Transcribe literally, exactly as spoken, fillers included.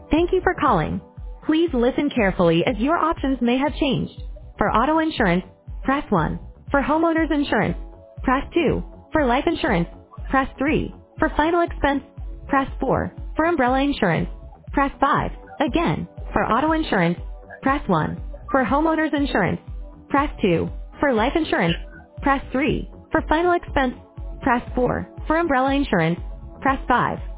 Thank you for calling. Please listen carefully as your options may have changed. For auto insurance, press one. For homeowners insurance, press two. For life insurance, press three. For final expense, press four. For umbrella insurance, press five. Again, for auto insurance, press one. For homeowners insurance, press two. For life insurance, press three. For final expense, press four. For umbrella insurance, press five.